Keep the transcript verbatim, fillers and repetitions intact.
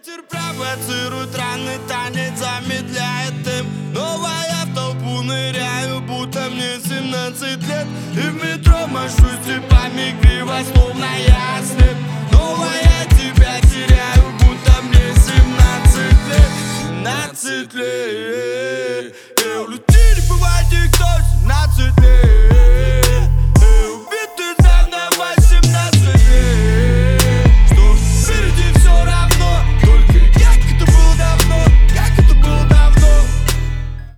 Ветер провоцирует раны, танец замедляет темп. Но я в толпу ныряю, будто мне семнадцать лет. И в метро машу степами криво, словно я слеп. Но я тебя теряю, будто мне семнадцать лет. Семнадцать лет.